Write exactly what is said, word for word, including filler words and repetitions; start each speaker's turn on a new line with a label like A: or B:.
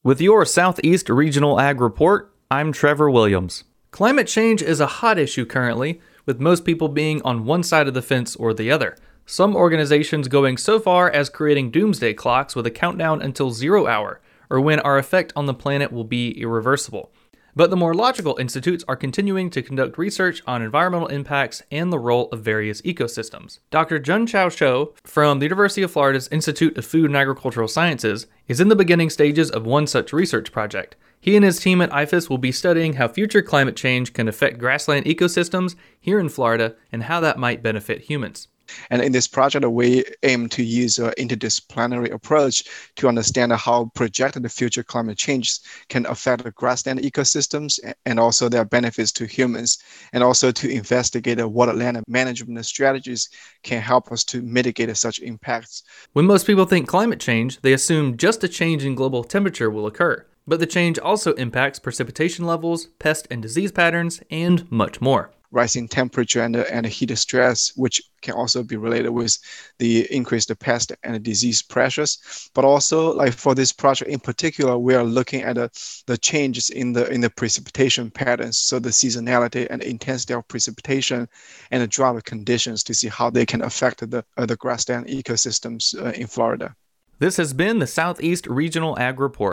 A: With your Southeast Regional Ag Report, I'm Trevor Williams. Climate change is a hot issue currently, with most people being on one side of the fence or the other. Some organizations going so far as creating doomsday clocks with a countdown until zero hour, or when our effect on the planet will be irreversible. But the more logical institutes are continuing to conduct research on environmental impacts and the role of various ecosystems. Doctor Jun-Chao Cho from the University of Florida's Institute of Food and Agricultural Sciences is in the beginning stages of one such research project. He and his team at I F A S will be studying how future climate change can affect grassland ecosystems here in Florida and how that might benefit humans.
B: And in this project, we aim to use an interdisciplinary approach to understand how projected future climate change can affect the grassland ecosystems and also their benefits to humans, and also to investigate what land management strategies can help us to mitigate such impacts.
A: When most people think climate change, they assume just a change in global temperature will occur. But the change also impacts precipitation levels, pest and disease patterns, and much more.
B: Rising temperature and, and heat stress, which can also be related with the increased pest and disease pressures. But also, like for this project in particular, we are looking at uh, the changes in the in the precipitation patterns, so the seasonality and intensity of precipitation and the drought conditions, to see how they can affect the uh, the grassland ecosystems uh, in Florida.
A: This has been the Southeast Regional Ag Report.